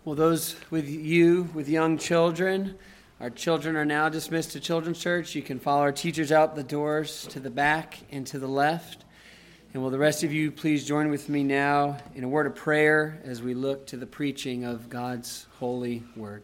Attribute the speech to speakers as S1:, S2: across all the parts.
S1: Well, those with you with young children, our children are now dismissed to Children's Church. You can follow our teachers out the doors to the back and to the left. And will the rest of you please join with me now in a word of prayer as we look to the preaching of God's holy word.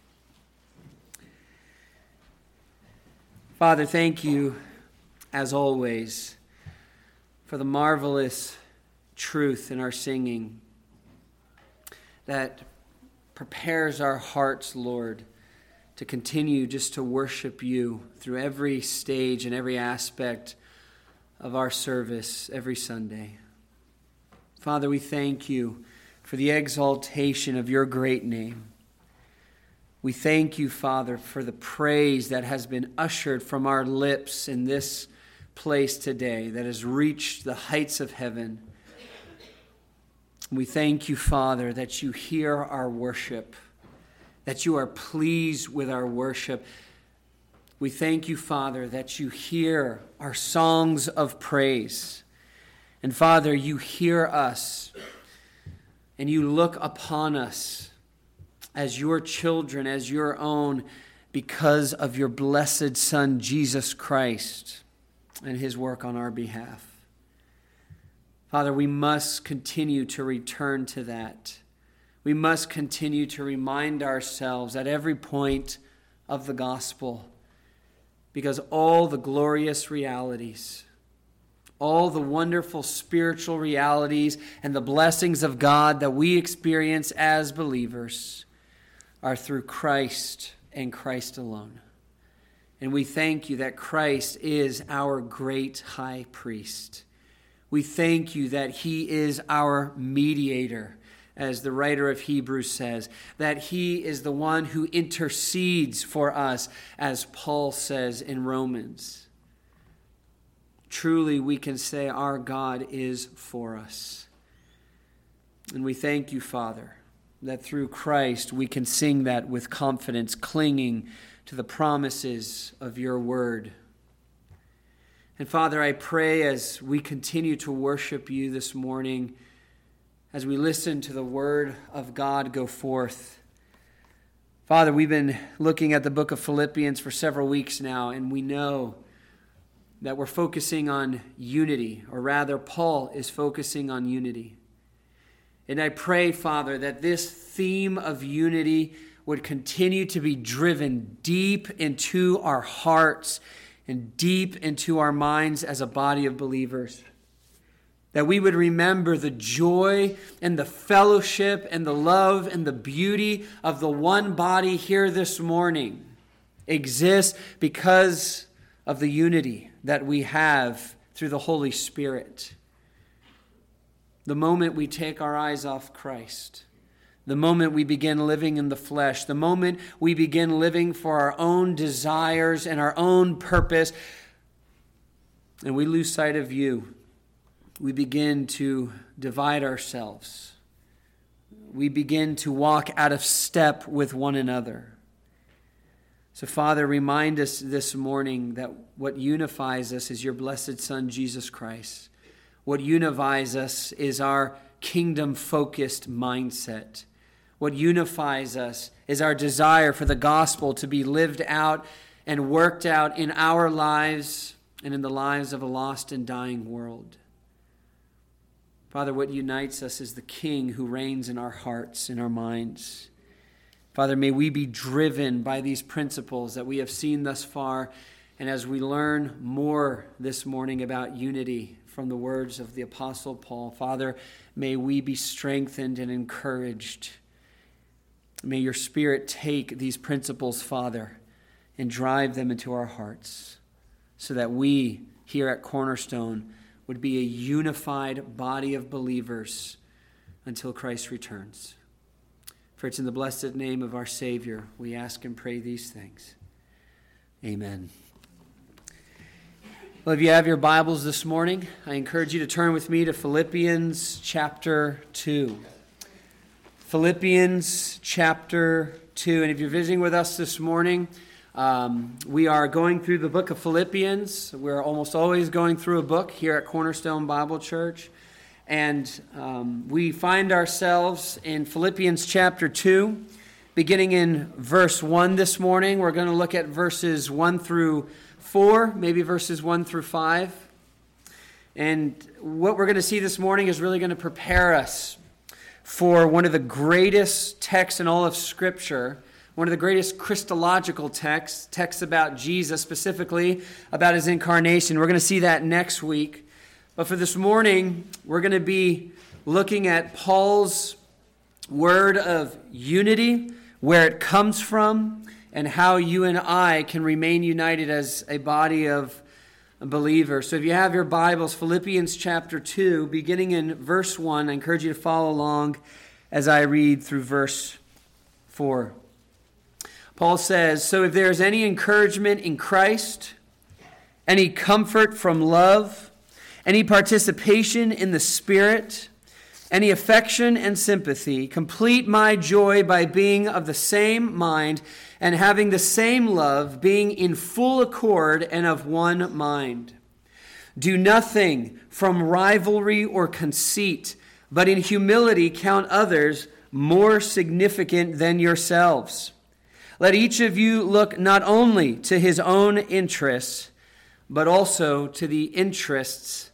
S1: Father, thank you, as always, for the marvelous truth in our singing that prepares our hearts, Lord, to continue just to worship you through every stage and every aspect of our service every Sunday. Father, we thank you for the exaltation of your great name. We thank you, Father, for the praise that has been ushered from our lips in this place today that has reached the heights of heaven. We thank you, Father, that you hear our worship, that you are pleased with our worship. We thank you, Father, that you hear our songs of praise. And Father, you hear us and you look upon us as your children, as your own, because of your blessed Son, Jesus Christ, and his work on our behalf. Father, we must continue to return to that. We must continue to remind ourselves at every point of the gospel, because all the glorious realities, all the wonderful spiritual realities and the blessings of God that we experience as believers are through Christ and Christ alone. And we thank you that Christ is our great high priest. We thank you that he is our mediator, as the writer of Hebrews says, that he is the one who intercedes for us, as Paul says in Romans. Truly, we can say our God is for us. And we thank you, Father, that through Christ we can sing that with confidence, clinging to the promises of your word. And Father, I pray as we continue to worship you this morning, as we listen to the word of God go forth. Father, we've been looking at the book of Philippians for several weeks now, and we know that we're focusing on unity, or rather, Paul is focusing on unity. And I pray, Father, that this theme of unity would continue to be driven deep into our hearts and deep into our minds as a body of believers. That we would remember the joy and the fellowship and the love and the beauty of the one body here this morning exists because of the unity that we have through the Holy Spirit. The moment we take our eyes off Christ, the moment we begin living in the flesh, the moment we begin living for our own desires and our own purpose, and we lose sight of you, we begin to divide ourselves. We begin to walk out of step with one another. So, Father, remind us this morning that what unifies us is your blessed Son, Jesus Christ. What unifies us is our kingdom-focused mindset. What unifies us is our desire for the gospel to be lived out and worked out in our lives and in the lives of a lost and dying world. Father, what unites us is the King who reigns in our hearts, in our minds. Father, may we be driven by these principles that we have seen thus far, and as we learn more this morning about unity from the words of the Apostle Paul, Father, may we be strengthened and encouraged. May your Spirit take these principles, Father, and drive them into our hearts so that we here at Cornerstone would be a unified body of believers until Christ returns. For it's in the blessed name of our Savior we ask and pray these things. Amen. Well, if you have your Bibles this morning, I encourage you to turn with me to Philippians chapter 2. Philippians chapter 2. And if you're visiting with us this morning, we are going through the book of Philippians. We're almost always going through a book here at Cornerstone Bible Church. And we find ourselves in Philippians chapter 2, beginning in verse 1 this morning. We're going to look at verses 1 through 4, maybe verses 1 through 5. And what we're going to see this morning is really going to prepare us for one of the greatest texts in all of Scripture, one of the greatest Christological texts about Jesus, specifically about his incarnation. We're going to see that next week. But for this morning, we're going to be looking at Paul's word of unity, where it comes from, and how you and I can remain united as a body of believers. So if you have your Bibles, Philippians chapter 2, beginning in verse 1, I encourage you to follow along as I read through verse 4. Paul says, "So if there is any encouragement in Christ, any comfort from love, any participation in the Spirit, any affection and sympathy, complete my joy by being of the same mind and having the same love, being in full accord and of one mind. Do nothing from rivalry or conceit, but in humility count others more significant than yourselves. Let each of you look not only to his own interests, but also to the interests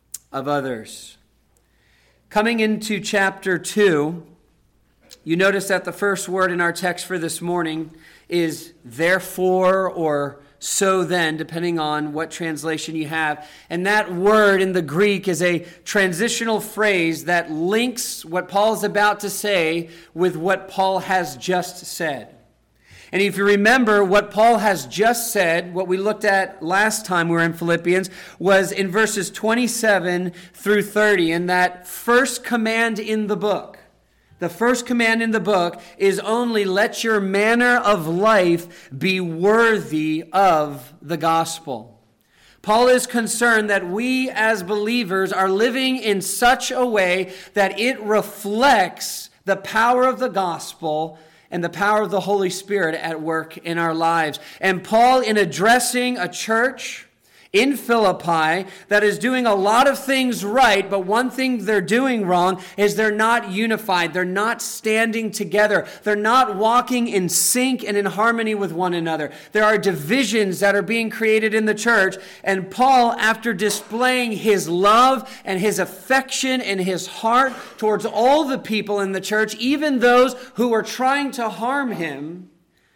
S1: of others." Coming into chapter 2, you notice that the first word in our text for this morning is therefore or so then, depending on what translation you have. And that word in the Greek is a transitional phrase that links what Paul is about to say with what Paul has just said. And if you remember, what Paul has just said, what we looked at last time we were in Philippians, was in verses 27 through 30. And that first command in the book, the first command in the book is only let your manner of life be worthy of the gospel. Paul is concerned that we as believers are living in such a way that it reflects the power of the gospel and the power of the Holy Spirit at work in our lives. And Paul, in addressing a church in Philippi that is doing a lot of things right, but one thing they're doing wrong is they're not unified. They're not standing together. They're not walking in sync and in harmony with one another. There are divisions that are being created in the church. And Paul, after displaying his love and his affection and his heart towards all the people in the church, even those who are trying to harm him,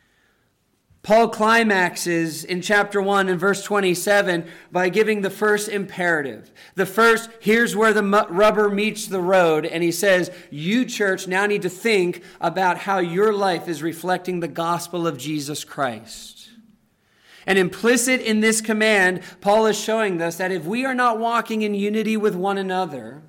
S1: Paul climaxes in chapter 1 and verse 27 by giving the first imperative. The first, here's where the rubber meets the road. And he says, you, church, now need to think about how your life is reflecting the gospel of Jesus Christ. And implicit in this command, Paul is showing us that if we are not walking in unity with one another,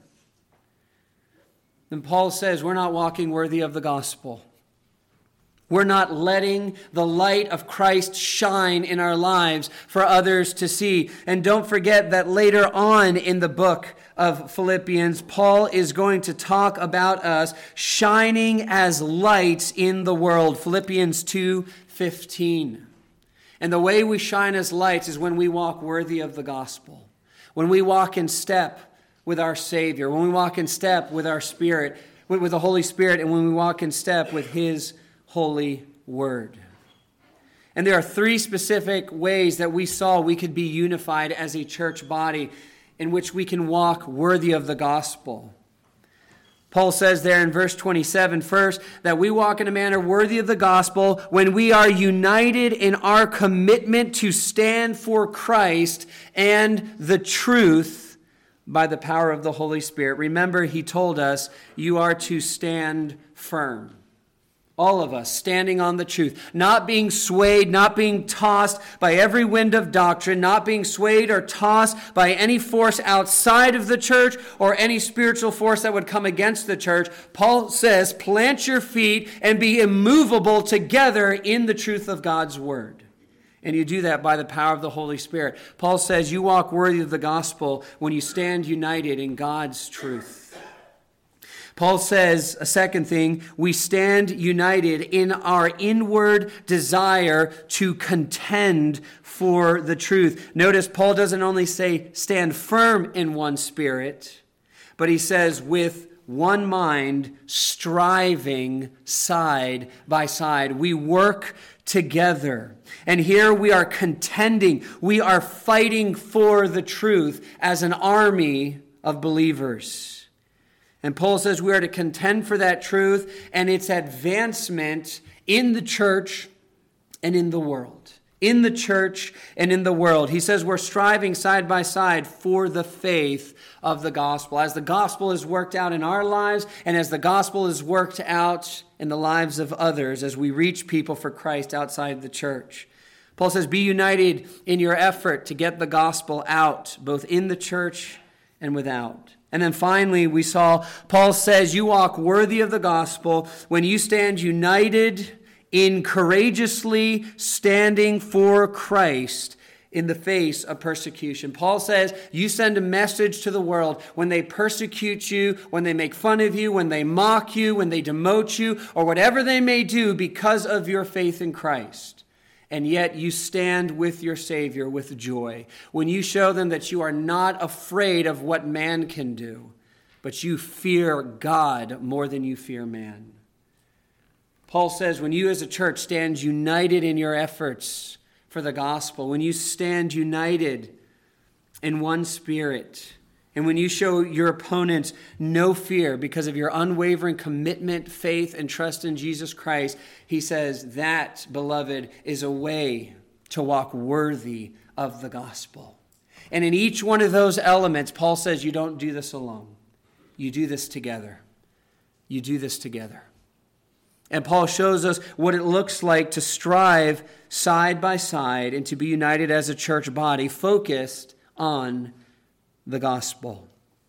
S1: then Paul says we're not walking worthy of the gospel. We're not letting the light of Christ shine in our lives for others to see. And don't forget that later on in the book of Philippians, Paul is going to talk about us shining as lights in the world. Philippians 2:15. And the way we shine as lights is when we walk worthy of the gospel. When we walk in step with our Savior. When we walk in step with our Spirit, with the Holy Spirit. And when we walk in step with His Holy Word. And there are three specific ways that we saw we could be unified as a church body in which we can walk worthy of the gospel. Paul says there in verse 27, first, that we walk in a manner worthy of the gospel when we are united in our commitment to stand for Christ and the truth by the power of the Holy Spirit. Remember, he told us you are to stand firm. All of us standing on the truth, not being swayed, not being tossed by every wind of doctrine, not being swayed or tossed by any force outside of the church or any spiritual force that would come against the church. Paul says, plant your feet and be immovable together in the truth of God's word. And you do that by the power of the Holy Spirit. Paul says you walk worthy of the gospel when you stand united in God's truth. Paul says, a second thing, we stand united in our inward desire to contend for the truth. Notice Paul doesn't only say stand firm in one spirit, but he says, with one mind, striving side by side. We work together. And here we are contending. We are fighting for the truth as an army of believers. And Paul says we are to contend for that truth and its advancement in the church and in the world. In the church and in the world. He says we're striving side by side for the faith of the gospel. As the gospel is worked out in our lives and as the gospel is worked out in the lives of others as we reach people for Christ outside the church. Paul says be united in your effort to get the gospel out, both in the church and without. And then finally, we saw Paul says you walk worthy of the gospel when you stand united in courageously standing for Christ in the face of persecution. Paul says you send a message to the world when they persecute you, when they make fun of you, when they mock you, when they demote you, or whatever they may do because of your faith in Christ. And yet you stand with your Savior with joy. When you show them that you are not afraid of what man can do, but you fear God more than you fear man. Paul says when you as a church stand united in your efforts for the gospel, when you stand united in one spirit, and when you show your opponents no fear because of your unwavering commitment, faith, and trust in Jesus Christ, he says that, beloved, is a way to walk worthy of the gospel. And in each one of those elements, Paul says you don't do this alone. You do this together. You do this together. And Paul shows us what it looks like to strive side by side and to be united as a church body focused on the gospel.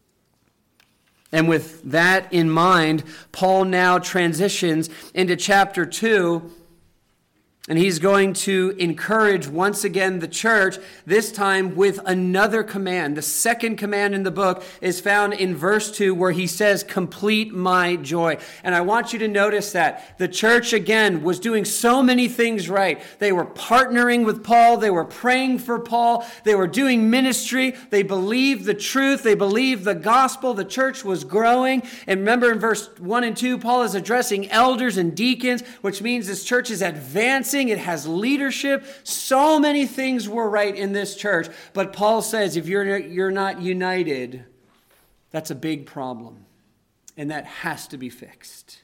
S1: And with that in mind, Paul now transitions into chapter 2, and he's going to encourage once again the church, this time with another command. The second command in the book is found in verse 2 where he says, complete my joy. And I want you to notice that the church again was doing so many things right. They were partnering with Paul. They were praying for Paul. They were doing ministry. They believed the truth. They believed the gospel. The church was growing. And remember in verse 1 and 2, Paul is addressing elders and deacons, which means this church is advancing. It has leadership. So many things were right in this church. But Paul says if you're not united, that's a big problem. And that has to be fixed.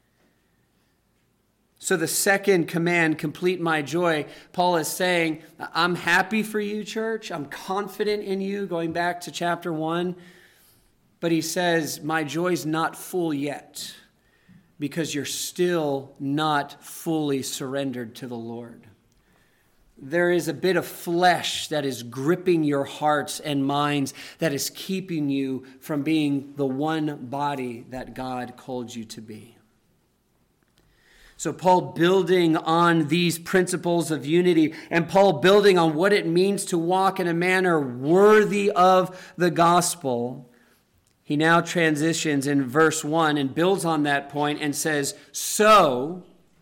S1: So the second command, complete my joy, Paul is saying, I'm happy for you, church. I'm confident in you, going back to chapter 1. But he says, my joy's not full yet, because you're still not fully surrendered to the Lord. There is a bit of flesh that is gripping your hearts and minds that is keeping you from being the one body that God called you to be. So Paul building on these principles of unity, and Paul building on what it means to walk in a manner worthy of the gospel, he now transitions in verse 1 and builds on that point and says, so,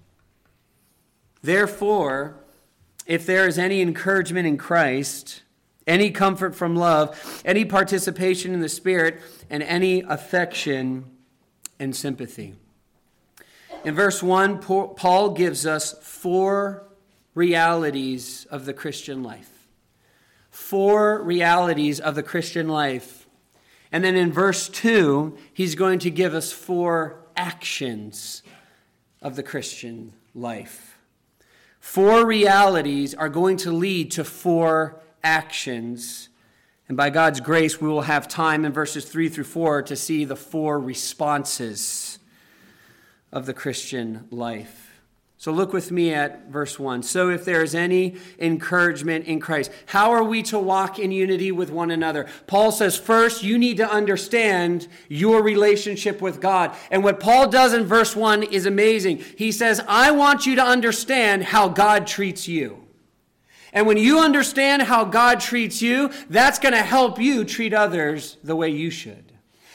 S1: therefore, if there is any encouragement in Christ, any comfort from love, any participation in the Spirit, and any affection and sympathy. In verse 1, Paul gives us 4 realities of the Christian life. 4 realities of the Christian life. And then in verse 2, he's going to give us 4 actions of the Christian life. 4 realities are going to lead to 4 actions. And by God's grace, we will have time in verses 3 through 4 to see the 4 responses of the Christian life. So look with me at verse 1. So if there is any encouragement in Christ, how are we to walk in unity with one another? Paul says, first, you need to understand your relationship with God. And what Paul does in verse 1 is amazing. He says, I want you to understand how God treats you. And when you understand how God treats you, that's going to help you treat others the way you should.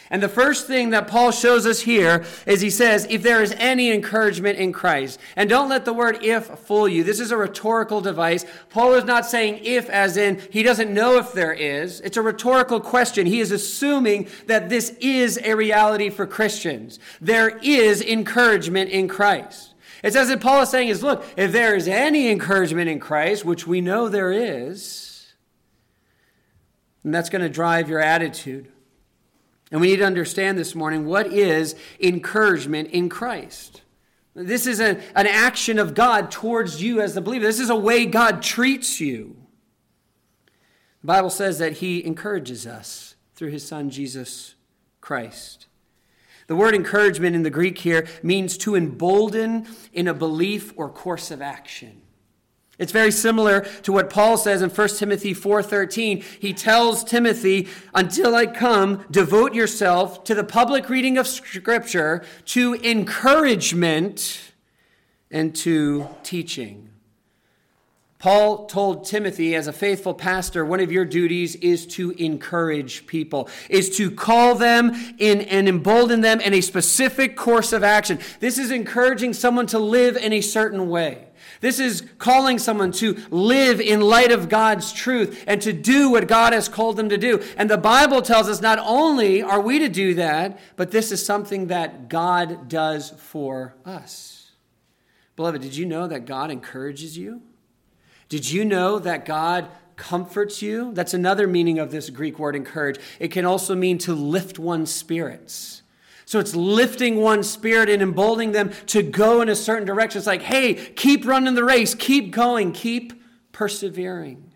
S1: And the first thing that Paul shows us here is he says, if there is any encouragement in Christ. And don't let the word if fool you. This is a rhetorical device. Paul is not saying if as in he doesn't know if there is. It's a rhetorical question. He is assuming that this is a reality for Christians. There is encouragement in Christ. It's as if Paul is saying is, look, if there is any encouragement in Christ, which we know there is, then that's going to drive your attitude. And we need to understand this morning, what is encouragement in Christ? This is an action of God towards you as the believer. This is a way God treats you. The Bible says that he encourages us through his Son, Jesus Christ. The word encouragement in the Greek here means to embolden in a belief or course of action. It's very similar to what Paul says in 1 Timothy 4:13. He tells Timothy, until I come, devote yourself to the public reading of Scripture, to encouragement, and to teaching. Paul told Timothy, as a faithful pastor, one of your duties is to encourage people, is to call them in and embolden them in a specific course of action. This is encouraging someone to live in a certain way. This is calling someone to live in light of God's truth and to do what God has called them to do. And the Bible tells us not only are we to do that, but this is something that God does for us. Beloved, did you know that God encourages you? Did you know that God comforts you? That's another meaning of this Greek word encourage. It can also mean to lift one's spirits. So it's lifting one's spirit and emboldening them to go in a certain direction. It's like, hey, keep running the race, keep going, keep persevering.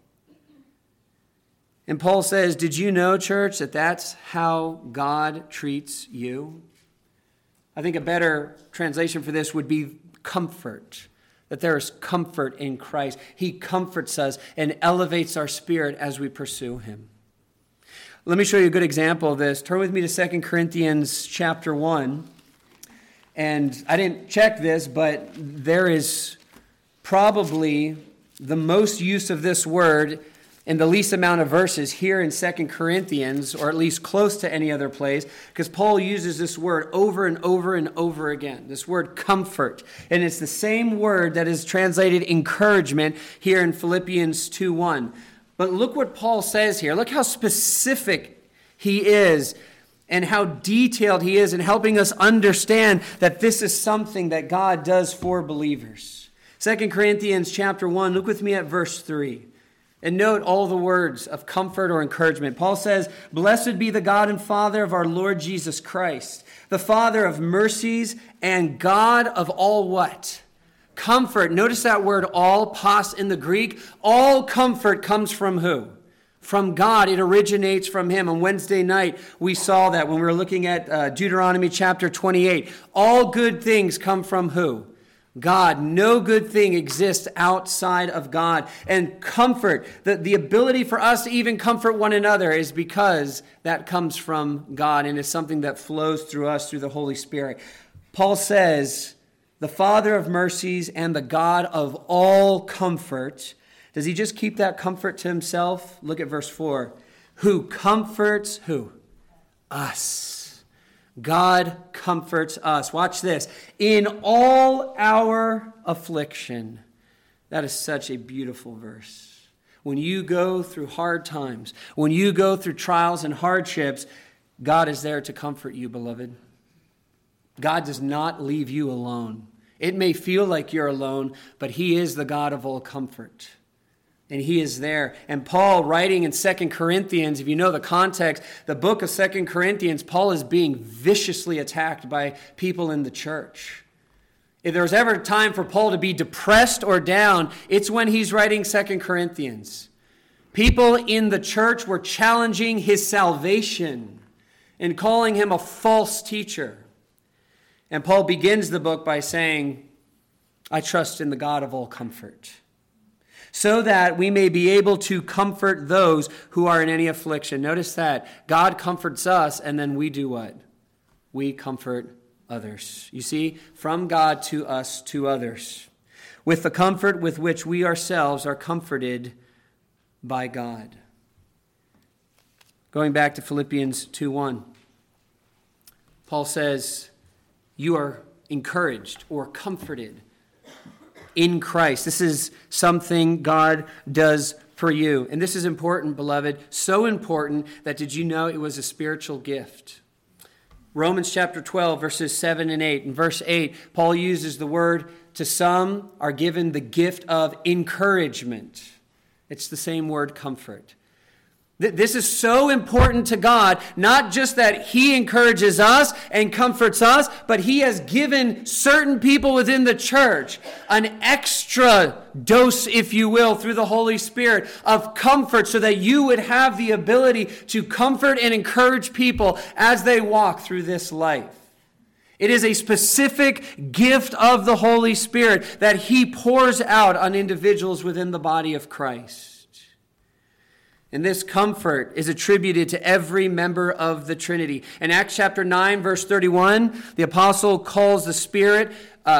S1: And Paul says, did you know, church, that that's how God treats you? I think a better translation for this would be comfort. That there is comfort in Christ. He comforts us and elevates our spirit as we pursue him. Let me show you a good example of this. Turn with me to 2 Corinthians chapter 1. And I didn't check this, but there is probably the most use of this word in the least amount of verses here in 2 Corinthians, or at least close to any other place, because Paul uses this word over and over and over again, this word comfort. And it's the same word that is translated encouragement here in Philippians 2:1. But look what Paul says here. Look how specific he is and how detailed he is in helping us understand that this is something that God does for believers. 2 Corinthians chapter 1, look with me at verse 3. And note all the words of comfort or encouragement. Paul says, "Blessed be the God and Father of our Lord Jesus Christ, the Father of mercies and God of all" what? Comfort. Notice that word all, pas in the Greek. All comfort comes from who? From God. It originates from him. On Wednesday night, we saw that when we were looking at Deuteronomy chapter 28. All good things come from who? God. No good thing exists outside of God. And comfort, the ability for us to even comfort one another, is because that comes from God and is something that flows through us through the Holy Spirit. Paul says, the Father of mercies and the God of all comfort. Does he just keep that comfort to himself? Look at verse 4. Who comforts who? Us. God comforts us. Watch this. In all our affliction. That is such a beautiful verse. When you go through hard times, when you go through trials and hardships, God is there to comfort you, beloved. God does not leave you alone. It may feel like you're alone, but he is the God of all comfort. And he is there. And Paul, writing in 2 Corinthians, if you know the context, the book of 2 Corinthians, Paul is being viciously attacked by people in the church. If there was ever a time for Paul to be depressed or down, it's when he's writing 2 Corinthians. People in the church were challenging his salvation and calling him a false teacher. And Paul begins the book by saying, I trust in the God of all comfort, so that we may be able to comfort those who are in any affliction. Notice that. God comforts us, and then we do what? We comfort others. You see, from God to us to others, with the comfort with which we ourselves are comforted by God. Going back to Philippians 2:1. Paul says, you are encouraged or comforted in Christ. This is something God does for you. And this is important, beloved, so important that did you know it was a spiritual gift? Romans chapter 12, verses 7 and 8. In verse 8, Paul uses the word, to some are given the gift of encouragement. It's the same word, comfort. This is so important to God, not just that he encourages us and comforts us, but he has given certain people within the church an extra dose, if you will, through the Holy Spirit of comfort so that you would have the ability to comfort and encourage people as they walk through this life. It is a specific gift of the Holy Spirit that he pours out on individuals within the body of Christ. And this comfort is attributed to every member of the Trinity. In Acts chapter 9, verse 31, the apostle calls the Spirit,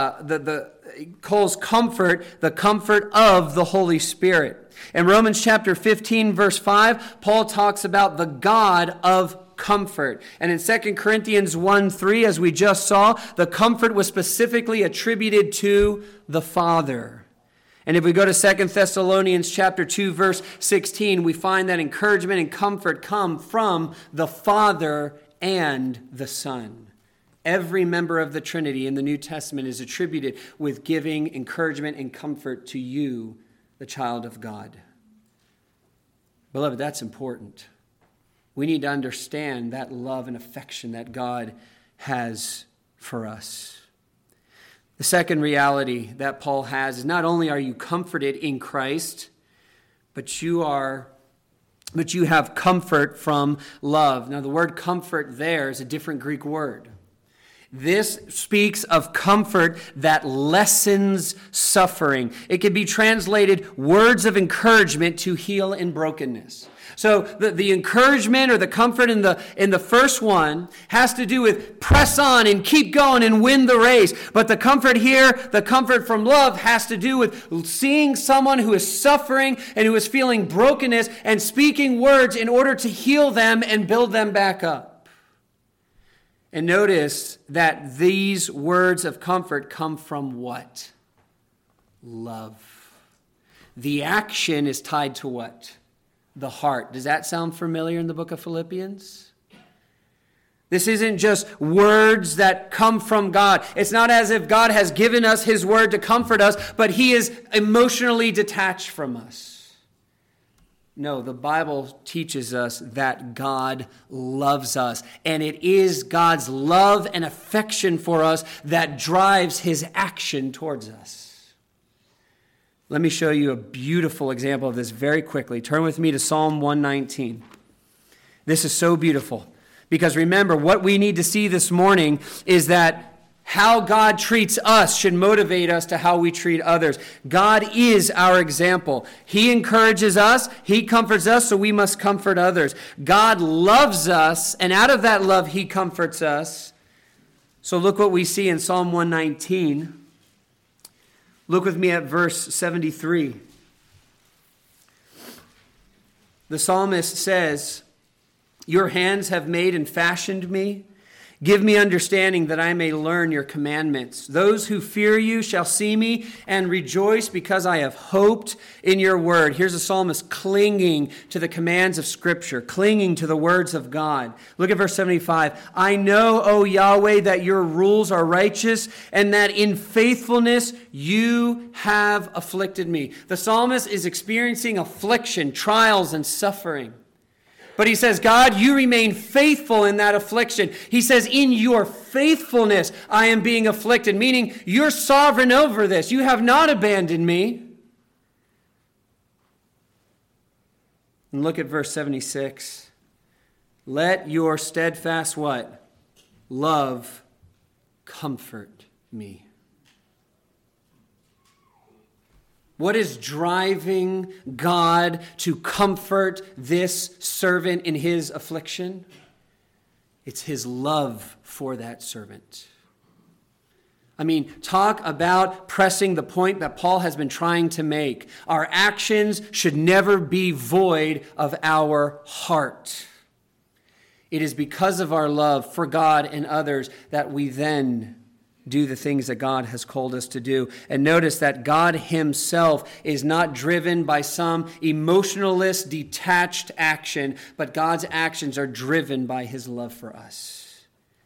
S1: calls comfort the comfort of the Holy Spirit. In Romans chapter 15, verse 5, Paul talks about the God of comfort. And in 2 Corinthians 1:3, as we just saw, the comfort was specifically attributed to the Father. And if we go to 2 Thessalonians chapter 2, verse 16, we find that encouragement and comfort come from the Father and the Son. Every member of the Trinity in the New Testament is attributed with giving encouragement and comfort to you, the child of God. Beloved, that's important. We need to understand that love and affection that God has for us. The second reality that Paul has is not only are you comforted in Christ, but you have comfort from love. Now, the word comfort there is a different Greek word. This speaks of comfort that lessens suffering. It could be translated words of encouragement to heal in brokenness. So the encouragement or the comfort in the first one has to do with press on and keep going and win the race. But the comfort here, the comfort from love, has to do with seeing someone who is suffering and who is feeling brokenness and speaking words in order to heal them and build them back up. And notice that these words of comfort come from what? Love. The action is tied to what? The heart. Does that sound familiar in the book of Philippians? This isn't just words that come from God. It's not as if God has given us his word to comfort us, but he is emotionally detached from us. No, the Bible teaches us that God loves us, and it is God's love and affection for us that drives his action towards us. Let me show you a beautiful example of this very quickly. Turn with me to Psalm 119. This is so beautiful because remember, what we need to see this morning is that how God treats us should motivate us to how we treat others. God is our example. He encourages us. He comforts us, so we must comfort others. God loves us, and out of that love, he comforts us. So look what we see in Psalm 119. Look with me at verse 73. The psalmist says, "Your hands have made and fashioned me. Give me understanding that I may learn your commandments. Those who fear you shall see me and rejoice because I have hoped in your word." Here's a psalmist clinging to the commands of Scripture, clinging to the words of God. Look at verse 75. "I know, O Yahweh, that your rules are righteous and that in faithfulness you have afflicted me." The psalmist is experiencing affliction, trials, and suffering. But he says, God, you remain faithful in that affliction. He says, in your faithfulness, I am being afflicted, meaning you're sovereign over this. You have not abandoned me. And look at verse 76. Let your steadfast what? Love comfort me. What is driving God to comfort this servant in his affliction? It's his love for that servant. I mean, talk about pressing the point that Paul has been trying to make. Our actions should never be void of our heart. It is because of our love for God and others that we then do the things that God has called us to do. And notice that God himself is not driven by some emotionalist, detached action, but God's actions are driven by his love for us.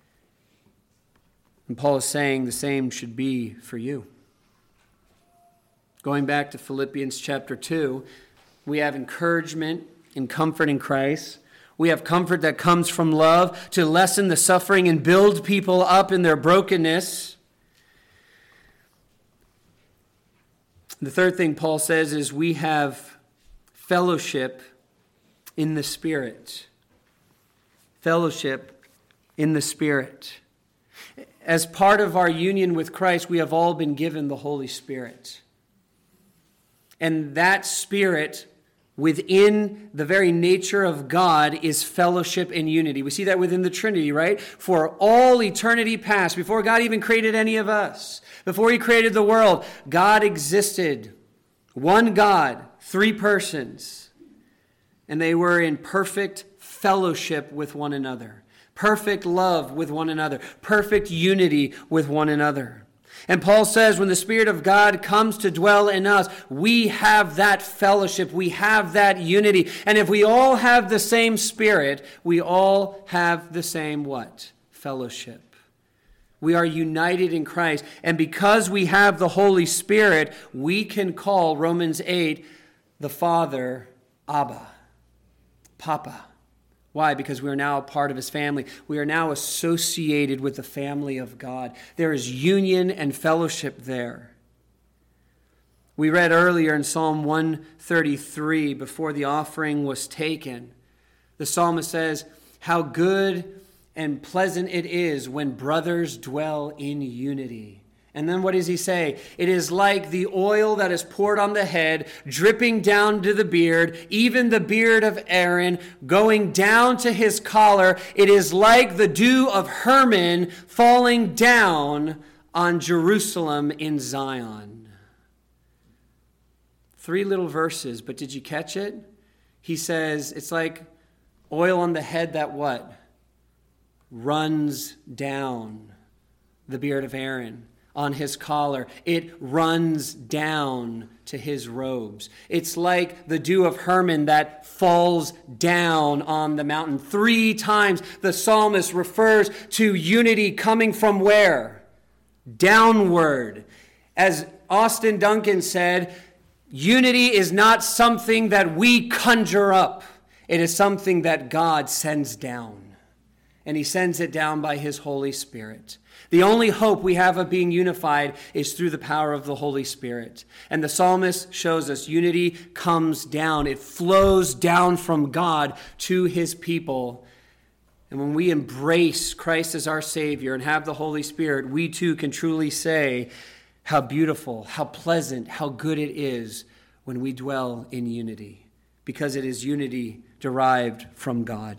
S1: And Paul is saying the same should be for you. Going back to Philippians chapter 2, we have encouragement and comfort in Christ. We have comfort that comes from love to lessen the suffering and build people up in their brokenness. The third thing Paul says is we have fellowship in the Spirit. Fellowship in the Spirit. As part of our union with Christ, we have all been given the Holy Spirit. And that Spirit within the very nature of God is fellowship and unity. We see that within the Trinity, right? For all eternity past, before God even created any of us, before he created the world, God existed. One God, three persons. And they were in perfect fellowship with one another. Perfect love with one another. Perfect unity with one another. And Paul says when the Spirit of God comes to dwell in us, we have that fellowship, we have that unity. And if we all have the same Spirit, we all have the same what? Fellowship. We are united in Christ. And because we have the Holy Spirit, we can call Romans 8 the Father Abba, Papa. Why? Because we are now a part of his family. We are now associated with the family of God. There is union and fellowship there. We read earlier in Psalm 133, before the offering was taken, the psalmist says, how good and pleasant it is when brothers dwell in unity. And then what does he say? It is like the oil that is poured on the head, dripping down to the beard, even the beard of Aaron, going down to his collar. It is like the dew of Hermon falling down on Jerusalem in Zion. 3 little verses, but did you catch it? He says it's like oil on the head that what? Runs down the beard of Aaron. On his collar. It runs down to his robes. It's like the dew of Hermon that falls down on the mountain. 3 times the psalmist refers to unity coming from where? Downward. As Austin Duncan said, unity is not something that we conjure up. It is something that God sends down. And he sends it down by his Holy Spirit. The only hope we have of being unified is through the power of the Holy Spirit. And the psalmist shows us unity comes down. It flows down from God to his people. And when we embrace Christ as our Savior and have the Holy Spirit, we too can truly say how beautiful, how pleasant, how good it is when we dwell in unity. Because it is unity derived from God.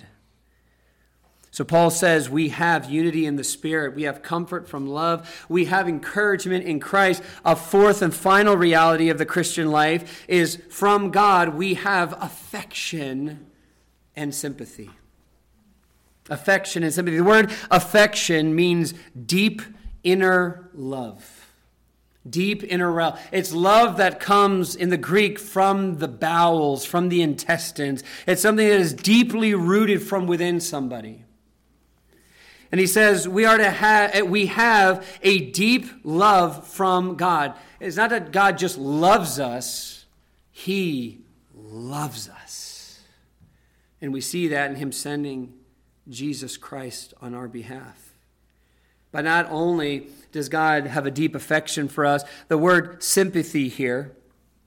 S1: So Paul says we have unity in the Spirit. We have comfort from love. We have encouragement in Christ. A fourth and final reality of the Christian life is from God we have affection and sympathy. Affection and sympathy. The word affection means deep inner love. Deep inner love. It's love that comes in the Greek from the bowels, from the intestines. It's something that is deeply rooted from within somebody. And he says we have a deep love from God. It's not that God just loves us. He loves us. And we see that in him sending Jesus Christ on our behalf. But not only does God have a deep affection for us, the word sympathy here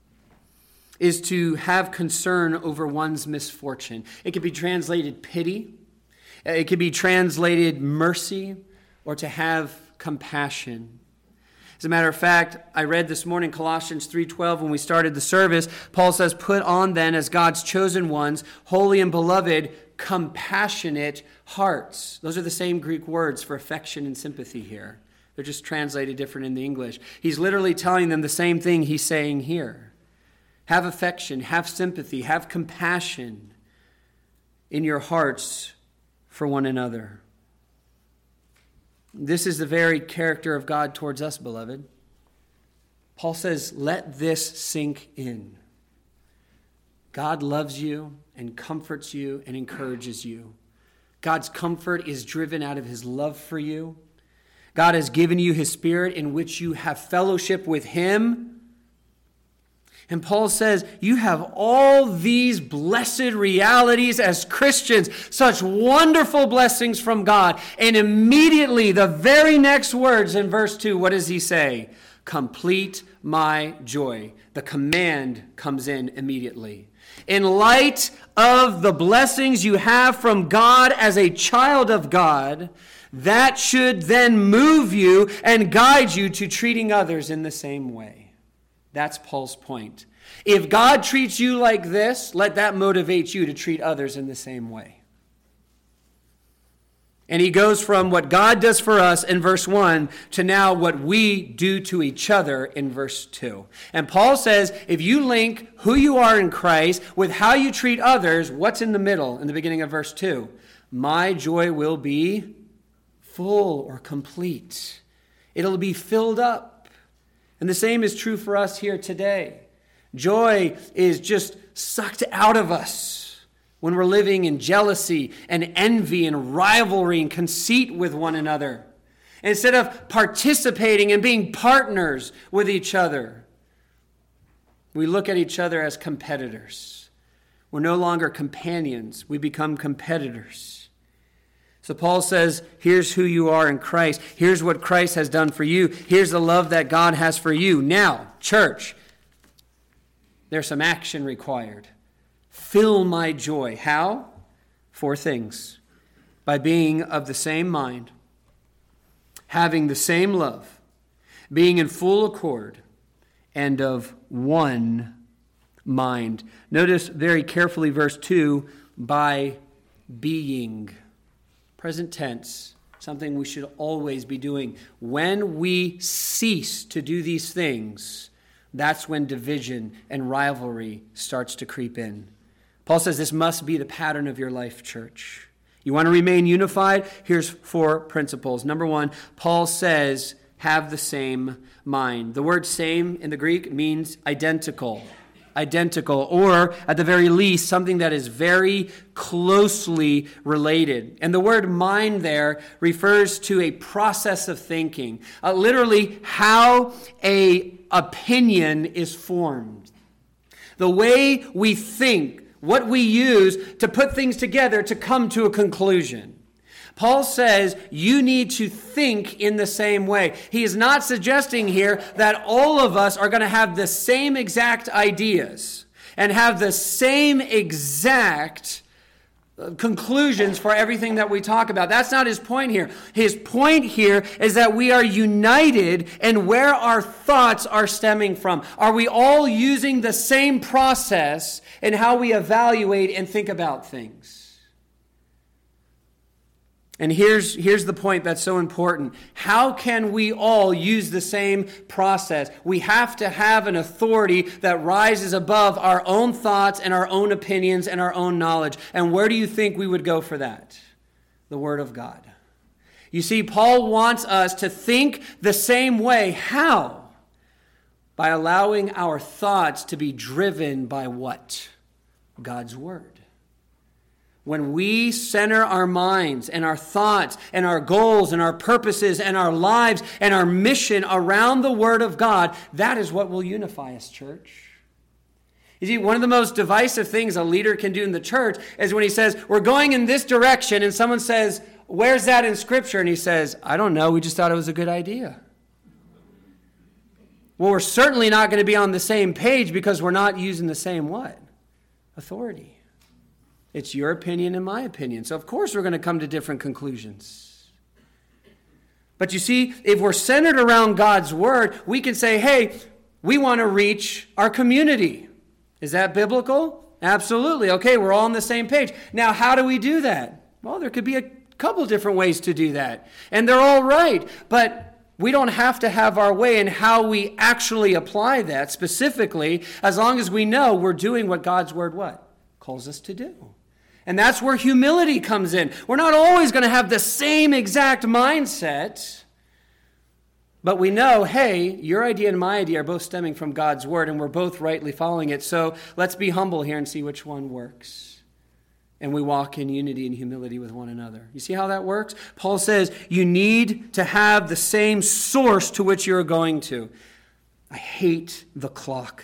S1: is to have concern over one's misfortune. It could be translated pity. It could be translated mercy, or to have compassion. As a matter of fact, I read this morning Colossians 3:12 when we started the service. Paul says, put on then as God's chosen ones, holy and beloved, compassionate hearts. Those are the same Greek words for affection and sympathy here. They're just translated different in the English. He's literally telling them the same thing he's saying here. Have affection, have sympathy, have compassion in your hearts for one another. This is the very character of God towards us, beloved. Paul says, let this sink in. God loves you and comforts you and encourages you. God's comfort is driven out of his love for you. God has given you his Spirit in which you have fellowship with him. And Paul says, you have all these blessed realities as Christians, such wonderful blessings from God. And immediately, the very next words in verse 2, what does he say? Complete my joy. The command comes in immediately. In light of the blessings you have from God as a child of God, that should then move you and guide you to treating others in the same way. That's Paul's point. If God treats you like this, let that motivate you to treat others in the same way. And he goes from what God does for us in verse 1 to now what we do to each other in verse 2. And Paul says, if you link who you are in Christ with how you treat others, what's in the middle in the beginning of verse 2? My joy will be full or complete. It'll be filled up. And the same is true for us here today. Joy is just sucked out of us when we're living in jealousy and envy and rivalry and conceit with one another. Instead of participating and being partners with each other, we look at each other as competitors. We're no longer companions. We become competitors. So Paul says, here's who you are in Christ. Here's what Christ has done for you. Here's the love that God has for you. Now, church, there's some action required. Fill my joy. How? 4 things. By being of the same mind, having the same love, being in full accord, and of one mind. Notice very carefully verse 2, by being. Present tense, something we should always be doing. When we cease to do these things, that's when division and rivalry starts to creep in. Paul says this must be the pattern of your life, church. You want to remain unified? Here's 4 principles. Number 1, Paul says, have the same mind. The word same in the Greek means identical. Identical, or at the very least, something that is very closely related. And the word mind there refers to a process of thinking. Literally, how an opinion is formed. The way we think, what we use to put things together to come to a conclusion. Paul says you need to think in the same way. He is not suggesting here that all of us are going to have the same exact ideas and have the same exact conclusions for everything that we talk about. That's not his point here. His point here is that we are united in where our thoughts are stemming from. Are we all using the same process in how we evaluate and think about things? And here's the point that's so important. How can we all use the same process? We have to have an authority that rises above our own thoughts and our own opinions and our own knowledge. And where do you think we would go for that? The Word of God. You see, Paul wants us to think the same way. How? By allowing our thoughts to be driven by what? God's Word. When we center our minds and our thoughts and our goals and our purposes and our lives and our mission around the Word of God, that is what will unify us, church. You see, one of the most divisive things a leader can do in the church is when he says, we're going in this direction, and someone says, where's that in Scripture? And he says, I don't know, we just thought it was a good idea. Well, we're certainly not going to be on the same page because we're not using the same what? Authority. It's your opinion and my opinion. So of course we're going to come to different conclusions. But you see, if we're centered around God's Word, we can say, hey, we want to reach our community. Is that biblical? Absolutely. Okay, we're all on the same page. Now, how do we do that? Well, there could be a couple different ways to do that. And they're all right. But we don't have to have our way in how we actually apply that specifically, as long as we know we're doing what God's Word what? Calls us to do. And that's where humility comes in. We're not always going to have the same exact mindset. But we know, hey, your idea and my idea are both stemming from God's word, and we're both rightly following it. So let's be humble here and see which one works. And we walk in unity and humility with one another. You see how that works? Paul says you need to have the same source to which you're going to. I hate the clock.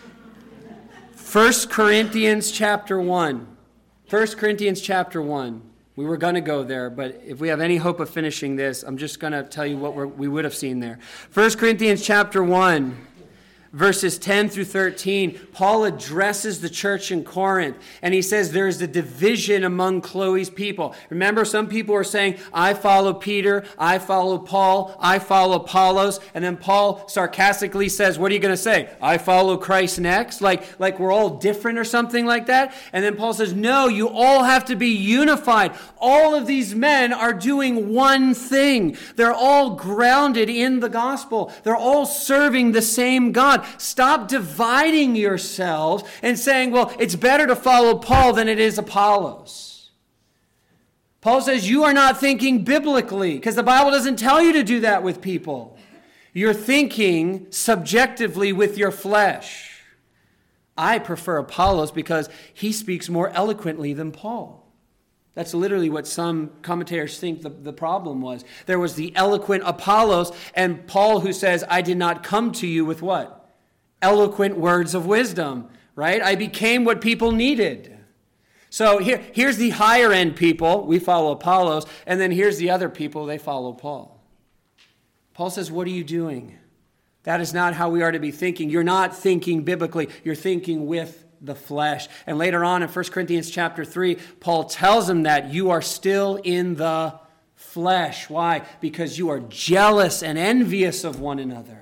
S1: 1 Corinthians chapter 1. 1 Corinthians chapter 1. We were going to go there, but if we have any hope of finishing this, I'm just going to tell you what we would have seen there. 1 Corinthians chapter 1, verses 10 through 13, Paul addresses the church in Corinth, and he says there's a division among Chloe's people. Remember, some people are saying, I follow Peter, I follow Paul, I follow Apollos, and then Paul sarcastically says, what are you going to say? I follow Christ next? Like we're all different or something like that? And then Paul says, no, you all have to be unified. All of these men are doing one thing. They're all grounded in the gospel. They're all serving the same God. Stop dividing yourselves and saying, well, it's better to follow Paul than it is Apollos. Paul says you are not thinking biblically because the Bible doesn't tell you to do that with people. You're thinking subjectively with your flesh. I prefer Apollos because he speaks more eloquently than Paul. That's literally what some commentators think the problem was. There was the eloquent Apollos and Paul who says, I did not come to you with what? Eloquent words of wisdom, right? I became what people needed. So here's the higher end people. We follow Apollos. And then here's the other people. They follow Paul. Paul says, what are you doing? That is not how we are to be thinking. You're not thinking biblically. You're thinking with the flesh. And later on in 1 Corinthians chapter 3, Paul tells them that you are still in the flesh. Why? Because you are jealous and envious of one another.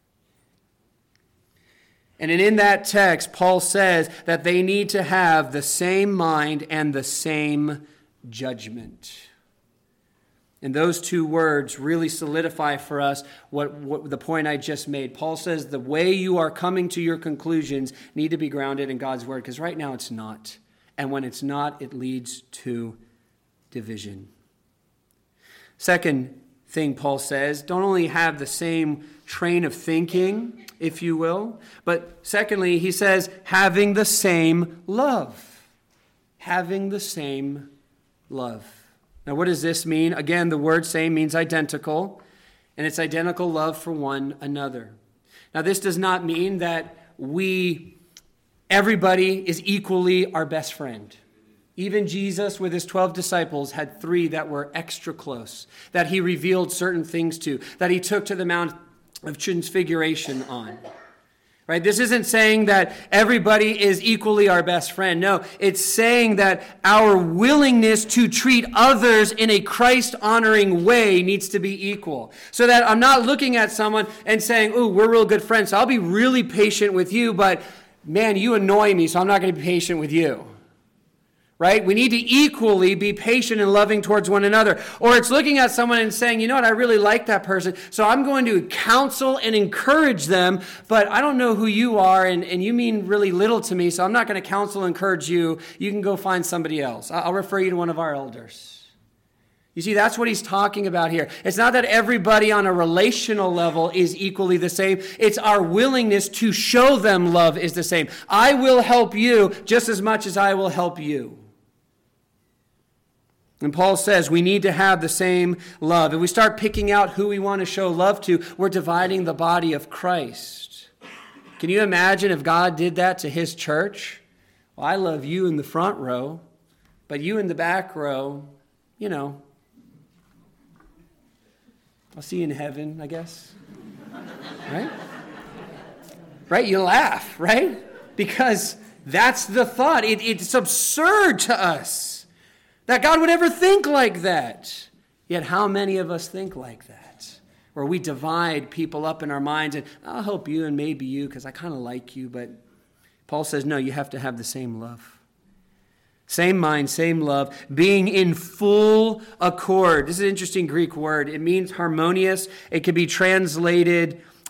S1: And in that text, Paul says that they need to have the same mind and the same judgment. And those two words really solidify for us what the point I just made. Paul says the way you are coming to your conclusions need to be grounded in God's word, because right now it's not. And when it's not, it leads to division. Second thing Paul says, don't only have the same train of thinking, if you will, but secondly, he says, having the same love. Having the same love. Now, what does this mean? Again, the word same means identical, and it's identical love for one another. Now, this does not mean that everybody is equally our best friend. Even Jesus with his 12 disciples had 3 that were extra close, that he revealed certain things to, that he took to the Mount of Transfiguration on. Right? This isn't saying that everybody is equally our best friend. No, it's saying that our willingness to treat others in a Christ-honoring way needs to be equal. So that I'm not looking at someone and saying, ooh, we're real good friends, so I'll be really patient with you, but man, you annoy me, so I'm not going to be patient with you. Right? We need to equally be patient and loving towards one another. Or it's looking at someone and saying, you know what, I really like that person, so I'm going to counsel and encourage them, but I don't know who you are, and you mean really little to me, so I'm not going to counsel and encourage you. You can go find somebody else. I'll refer you to one of our elders. You see, that's what he's talking about here. It's not that everybody on a relational level is equally the same. It's our willingness to show them love is the same. I will help you just as much as I will help you. And Paul says we need to have the same love. If we start picking out who we want to show love to, we're dividing the body of Christ. Can you imagine if God did that to his church? Well, I love you in the front row, but you in the back row, you know, I'll see you in heaven, I guess. Right? Right? You laugh, right? Because that's the thought. It's absurd to us that God would ever think like that. Yet how many of us think like that? Where we divide people up in our minds and I'll help you and maybe you because I kind of like you. But Paul says, no, you have to have the same love. Same mind, same love, being in full accord. This is an interesting Greek word. It means harmonious. It can be translated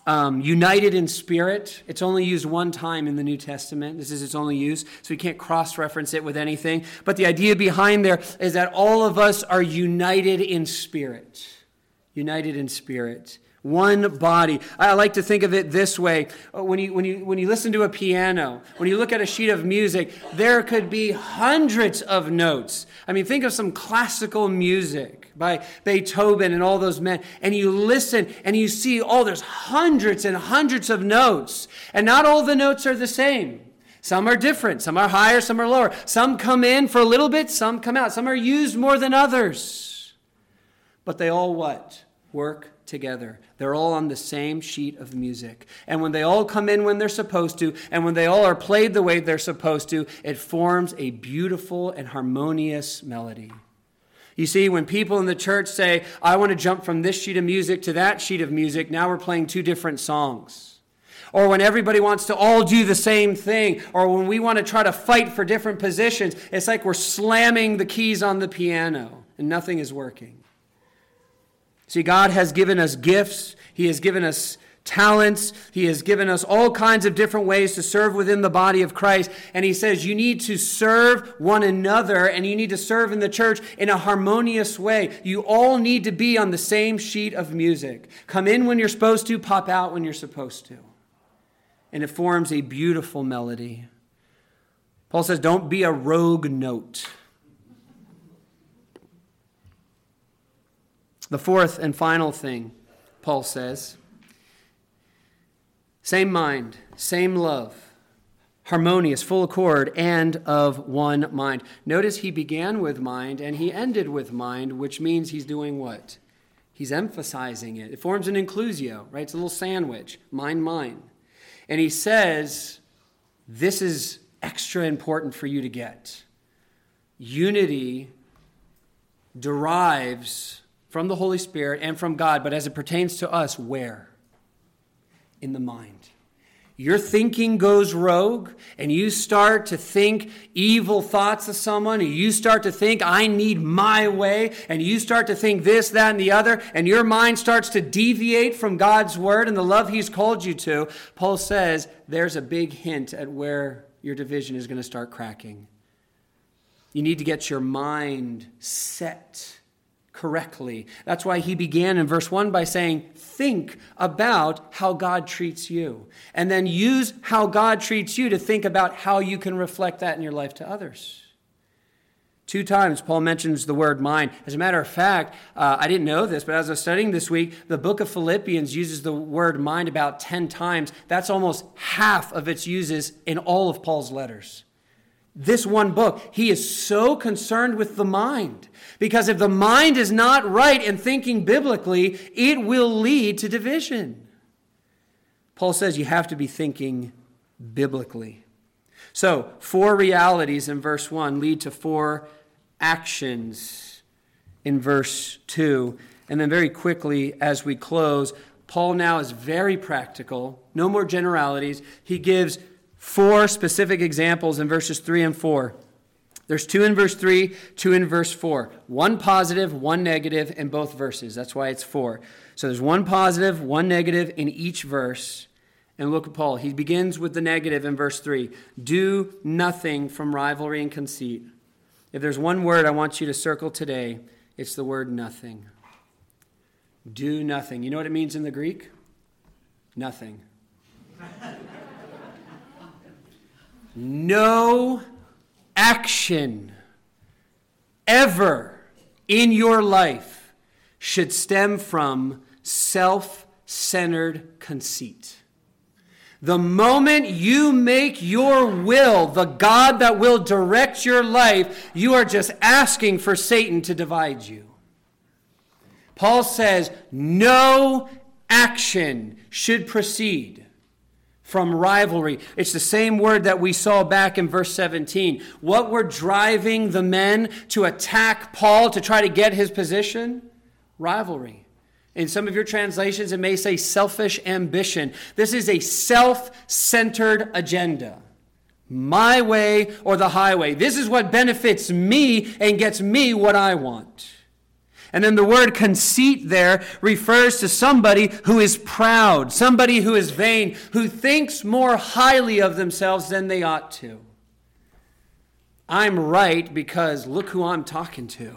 S1: united in spirit. It's only used one time in the New Testament. This is its only use, so we can't cross-reference it with anything. But the idea behind there is that all of us are united in spirit. United in spirit. One body. I like to think of it this way. When you listen to a piano, when you look at a sheet of music, there could be hundreds of notes. I mean, think of some classical music by Beethoven and all those men. And you listen and you see, there's hundreds and hundreds of notes. And not all the notes are the same. Some are different. Some are higher, some are lower. Some come in for a little bit, some come out. Some are used more than others. But they all what? Work together. They're all on the same sheet of music. And when they all come in when they're supposed to, and when they all are played the way they're supposed to, it forms a beautiful and harmonious melody. You see, when people in the church say, I want to jump from this sheet of music to that sheet of music, now we're playing two different songs. Or when everybody wants to all do the same thing, or when we want to try to fight for different positions, it's like we're slamming the keys on the piano and nothing is working. See, God has given us gifts. He has given us talents. He has given us all kinds of different ways to serve within the body of Christ. And he says you need to serve one another and you need to serve in the church in a harmonious way. You all need to be on the same sheet of music. Come in when you're supposed to, pop out when you're supposed to. And it forms a beautiful melody. Paul says, don't be a rogue note. The fourth and final thing, Paul says, same mind, same love, harmonious, full accord, and of one mind. Notice he began with mind and he ended with mind, which means he's doing what? He's emphasizing it. It forms an inclusio, right? It's a little sandwich, mind. And he says, this is extra important for you to get. Unity derives from the Holy Spirit and from God, but as it pertains to us, where? In the mind. Your thinking goes rogue, and you start to think evil thoughts of someone, and you start to think, I need my way, and you start to think this, that, and the other, and your mind starts to deviate from God's word and the love he's called you to. Paul says there's a big hint at where your division is going to start cracking. You need to get your mind set correctly. That's why he began in verse 1 by saying, think about how God treats you. And then use how God treats you to think about how you can reflect that in your life to others. 2 times Paul mentions the word mind. As a matter of fact, I didn't know this, but as I was studying this week, the book of Philippians uses the word mind about 10 times. That's almost half of its uses in all of Paul's letters. This one book, he is so concerned with the mind. Because if the mind is not right in thinking biblically, it will lead to division. Paul says you have to be thinking biblically. So, 4 realities in verse 1 lead to 4 actions in verse 2. And then very quickly, as we close, Paul now is very practical. No more generalities. He gives 4 specific examples in verses 3 and 4. There's 2 in verse 3, 2 in verse 4. 1 positive, 1 negative in both verses. That's why it's 4. So there's 1 positive, 1 negative in each verse. And look at Paul. He begins with the negative in verse 3. Do nothing from rivalry and conceit. If there's one word I want you to circle today, it's the word nothing. Do nothing. You know what it means in the Greek? Nothing. No action ever in your life should stem from self-centered conceit. The moment you make your will the God that will direct your life, you are just asking for Satan to divide you. Paul says no action should proceed from rivalry. It's the same word that we saw back in verse 17. What were driving the men to attack Paul to try to get his position? Rivalry. In some of your translations, it may say selfish ambition. This is a self-centered agenda. My way or the highway. This is what benefits me and gets me what I want. And then the word conceit there refers to somebody who is proud, somebody who is vain, who thinks more highly of themselves than they ought to. I'm right because look who I'm talking to.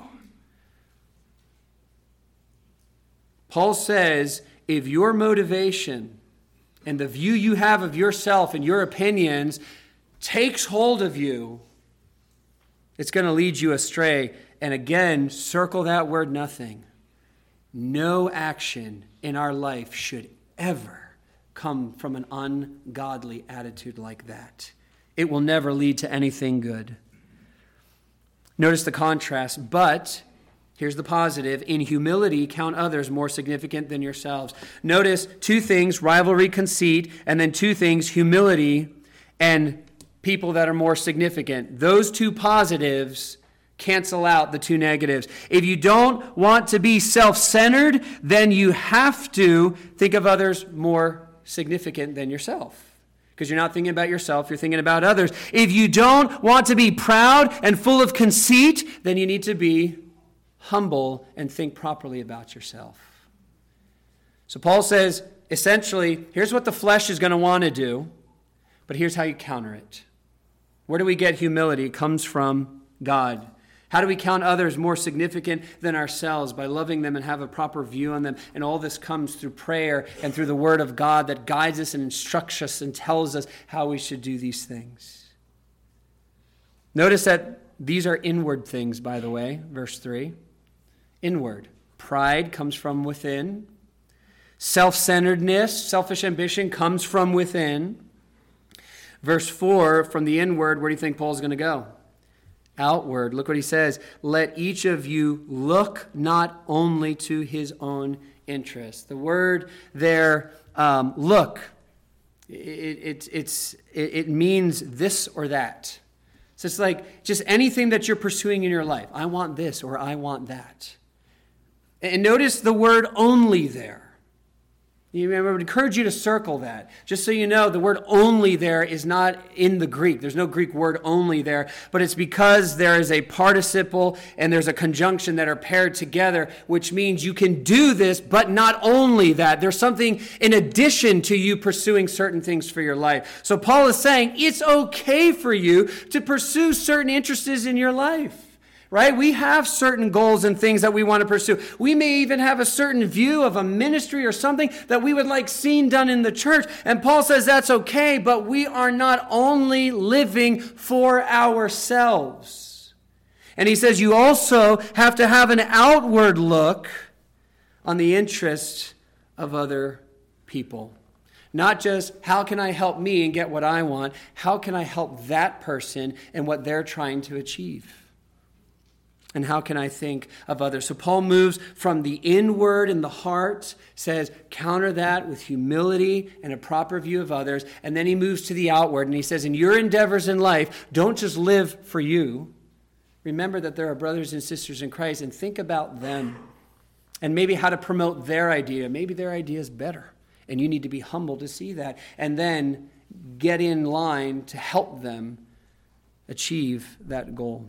S1: Paul says, if your motivation and the view you have of yourself and your opinions takes hold of you, it's going to lead you astray. And again, circle that word nothing. No action in our life should ever come from an ungodly attitude like that. It will never lead to anything good. Notice the contrast, but here's the positive. In humility, count others more significant than yourselves. Notice two things, rivalry, conceit, and then two things, humility and people that are more significant. Those two positives cancel out the two negatives. If you don't want to be self-centered, then you have to think of others more significant than yourself. Because you're not thinking about yourself, you're thinking about others. If you don't want to be proud and full of conceit, then you need to be humble and think properly about yourself. So Paul says, essentially, here's what the flesh is going to want to do, but here's how you counter it. Where do we get humility? It comes from God. How do we count others more significant than ourselves? By loving them and have a proper view on them. And all this comes through prayer and through the word of God that guides us and instructs us and tells us how we should do these things. Notice that these are inward things, by the way, verse 3. Inward. Pride comes from within. Self-centeredness, selfish ambition comes from within. Verse 4, from the inward, where do you think Paul's going to go? Outward. Look what he says. Let each of you look not only to his own interest. The word there, look, it means this or that. So it's like just anything that you're pursuing in your life. I want this or I want that. And notice the word only there. I would encourage you to circle that. Just so you know, the word only there is not in the Greek. There's no Greek word only there, but it's because there is a participle and there's a conjunction that are paired together, which means you can do this, but not only that. There's something in addition to you pursuing certain things for your life. So Paul is saying it's okay for you to pursue certain interests in your life. Right? We have certain goals and things that we want to pursue. We may even have a certain view of a ministry or something that we would like seen done in the church. And Paul says that's okay, but we are not only living for ourselves. And he says you also have to have an outward look on the interests of other people. Not just how can I help me and get what I want, how can I help that person and what they're trying to achieve? And how can I think of others? So Paul moves from the inward in the heart, says counter that with humility and a proper view of others. And then he moves to the outward and he says, in your endeavors in life, don't just live for you. Remember that there are brothers and sisters in Christ and think about them and maybe how to promote their idea. Maybe their idea is better and you need to be humble to see that. And then get in line to help them achieve that goal.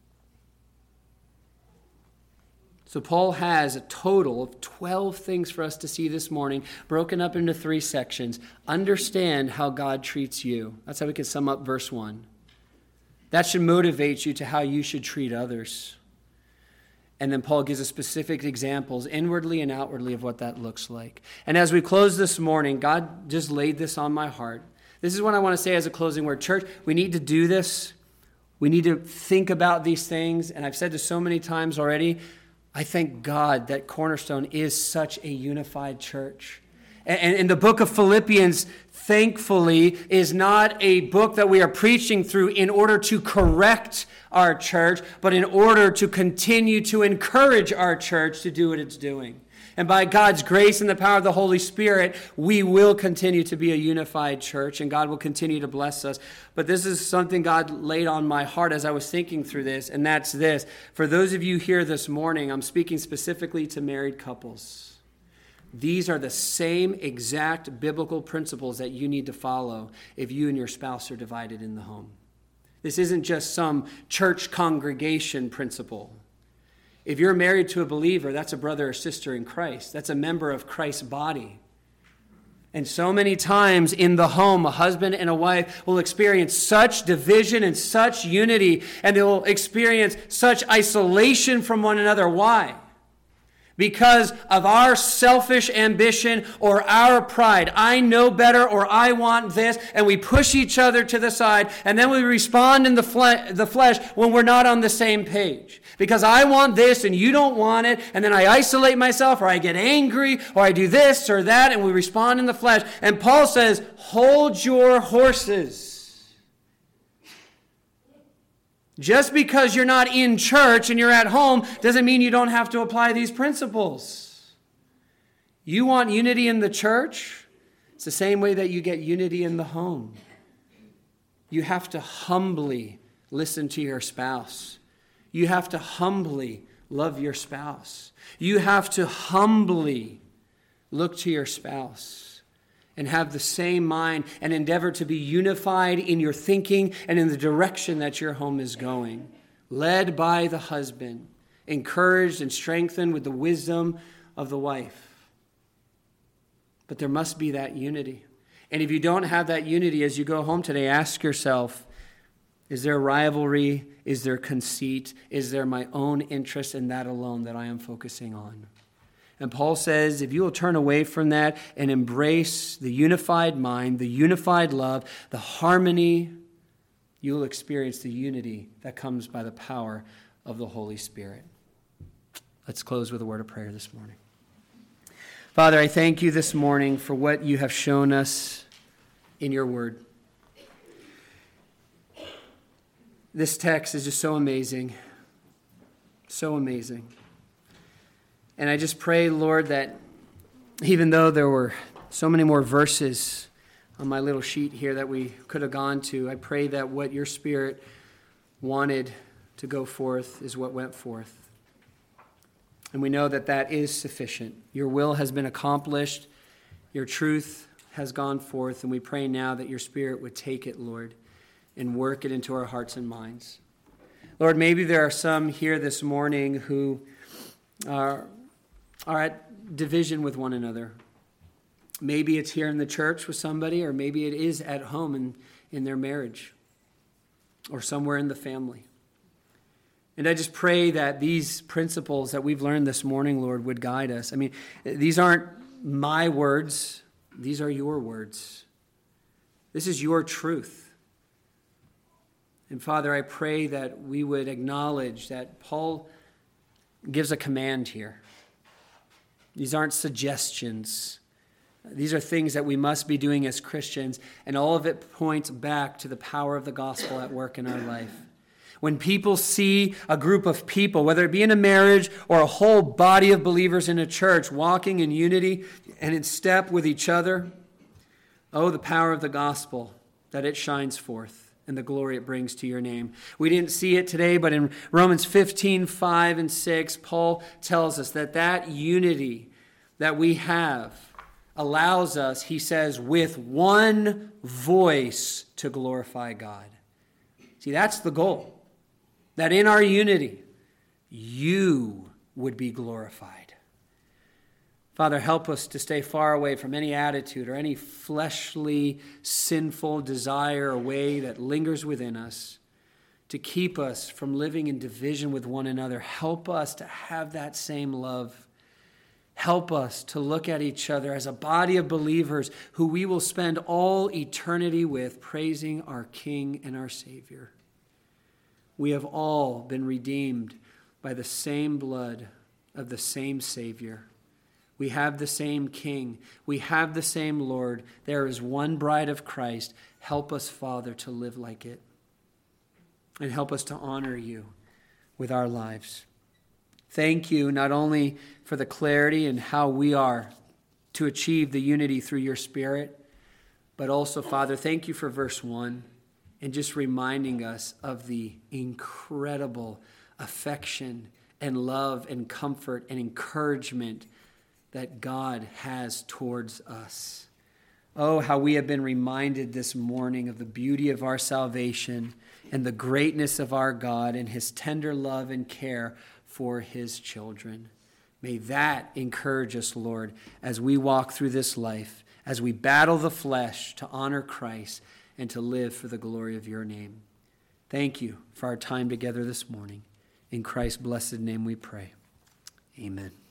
S1: So Paul has a total of 12 things for us to see this morning, broken up into 3 sections. Understand how God treats you. That's how we can sum up verse 1. That should motivate you to how you should treat others. And then Paul gives us specific examples, inwardly and outwardly, of what that looks like. And as we close this morning, God just laid this on my heart. This is what I want to say as a closing word. Church, we need to do this. We need to think about these things. And I've said this so many times already. I thank God that Cornerstone is such a unified church. And the book of Philippians, thankfully, is not a book that we are preaching through in order to correct our church, but in order to continue to encourage our church to do what it's doing. And by God's grace and the power of the Holy Spirit, we will continue to be a unified church, and God will continue to bless us. But this is something God laid on my heart as I was thinking through this, and that's this. For those of you here this morning, I'm speaking specifically to married couples. These are the same exact biblical principles that you need to follow if you and your spouse are divided in the home. This isn't just some church congregation principle. If you're married to a believer, that's a brother or sister in Christ. That's a member of Christ's body. And so many times in the home, a husband and a wife will experience such division and such unity, and they will experience such isolation from one another. Why? Because of our selfish ambition or our pride. I know better, or I want this, and we push each other to the side, and then we respond in the flesh when we're not on the same page. Because I want this and you don't want it, and then I isolate myself, or I get angry, or I do this or that, and we respond in the flesh. And Paul says, hold your horses. Just because you're not in church and you're at home doesn't mean you don't have to apply these principles. You want unity in the church? It's the same way that you get unity in the home. You have to humbly listen to your spouse. You have to humbly love your spouse. You have to humbly look to your spouse and have the same mind and endeavor to be unified in your thinking and in the direction that your home is going. Led by the husband, encouraged and strengthened with the wisdom of the wife. But there must be that unity. And if you don't have that unity as you go home today, ask yourself, is there rivalry? Is there conceit? Is there my own interest in that alone that I am focusing on? And Paul says, if you will turn away from that and embrace the unified mind, the unified love, the harmony, you will experience the unity that comes by the power of the Holy Spirit. Let's close with a word of prayer this morning. Father, I thank you this morning for what you have shown us in your word. This text is just so amazing. So amazing. And I just pray, Lord, that even though there were so many more verses on my little sheet here that we could have gone to, I pray that what your Spirit wanted to go forth is what went forth. And we know that that is sufficient. Your will has been accomplished. Your truth has gone forth. And we pray now that your Spirit would take it, Lord, and work it into our hearts and minds. Lord, maybe there are some here this morning who are at division with one another. Maybe it's here in the church with somebody, or maybe it is at home in their marriage or somewhere in the family. And I just pray that these principles that we've learned this morning, Lord, would guide us. I mean, these aren't my words. These are your words. This is your truth. And Father, I pray that we would acknowledge that Paul gives a command here. These aren't suggestions. These are things that we must be doing as Christians, and all of it points back to the power of the gospel at work in our life. When people see a group of people, whether it be in a marriage or a whole body of believers in a church, walking in unity and in step with each other, oh, the power of the gospel, that it shines forth and the glory it brings to your name. We didn't see it today, but in Romans 15:5 and 6, Paul tells us that unity that we have allows us, he says, with one voice to glorify God. See, that's the goal. That in our unity, you would be glorified. Father, help us to stay far away from any attitude or any fleshly, sinful desire or way that lingers within us to keep us from living in division with one another. Help us to have that same love. Help us to look at each other as a body of believers who we will spend all eternity with, praising our King and our Savior. We have all been redeemed by the same blood of the same Savior. We have the same King. We have the same Lord. There is one bride of Christ. Help us, Father, to live like it. And help us to honor you with our lives. Thank you not only for the clarity and how we are to achieve the unity through your Spirit, but also, Father, thank you for verse 1 and just reminding us of the incredible affection and love and comfort and encouragement that God has towards us. Oh, how we have been reminded this morning of the beauty of our salvation and the greatness of our God and his tender love and care for his children. May that encourage us, Lord, as we walk through this life, as we battle the flesh to honor Christ and to live for the glory of your name. Thank you for our time together this morning. In Christ's blessed name we pray. Amen.